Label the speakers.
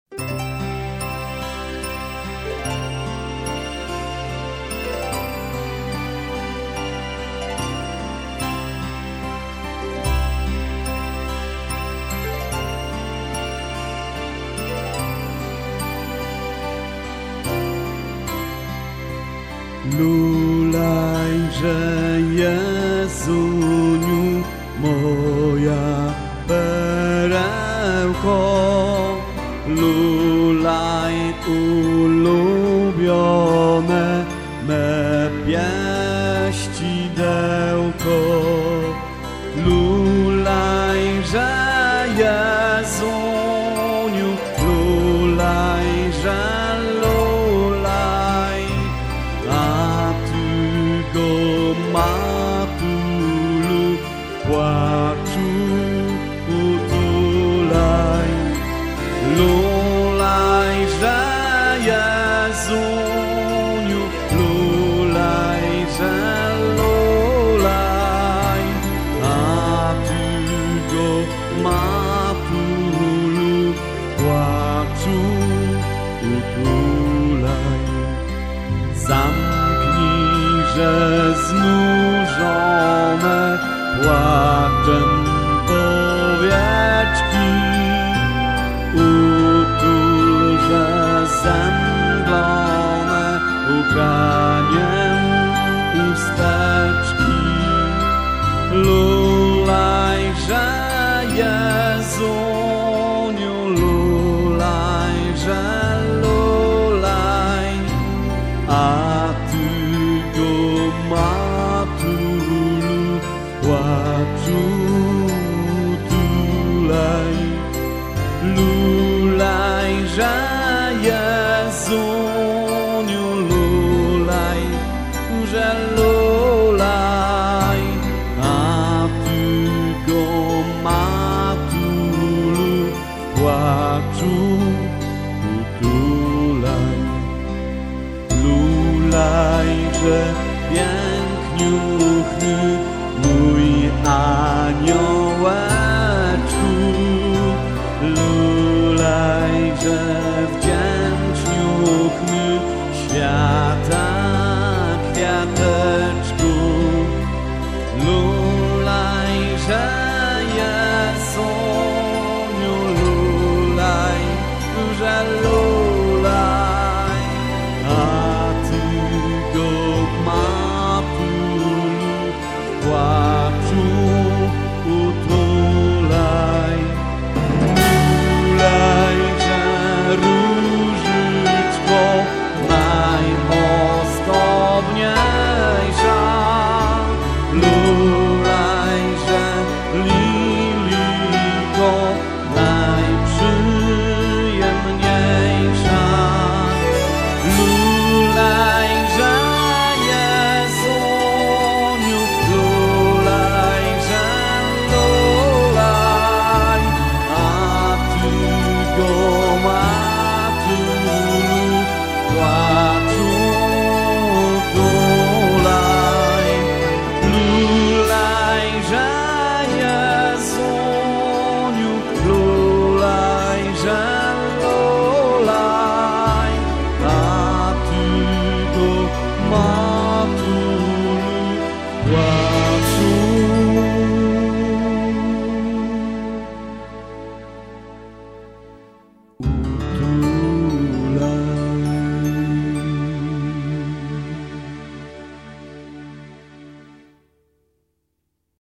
Speaker 1: Lulajże, Jezuniu, moja perełko, lulaj ulubione me pieścidełko. Lulajże, Jezuniu, lulajże, lulaj, a Ty go matulu płaczu utulaj. Lulajże, Jezuniu, lulajże, lulaj, a Ty go matulu płaczu utulaj. Zamknijże znużone płaczem powieczki, utulże zemdlone łkaniem chusteczki. Lulajże, Jezuniu, lulajże, lulaj, a Ty go matulu płaczu utulaj. Lulajże, Jezuniu, lulaj, że lulaj, a Ty go matulu płaczu utulaj. Lulajże, piękniuchny mój aniołeczku, lulajże, wdzięczniuchny świata kwiateczku. Lulajże, Jezuniu, lulaj, że lulaj, a Ty go matulu płaczu utulaj. Lulajże, różyczko najmostowniejsza, lulajże, lilijko najprzyjemniejsza. Lulajże, Jezuniu, lulajże, lulaj, a Ty go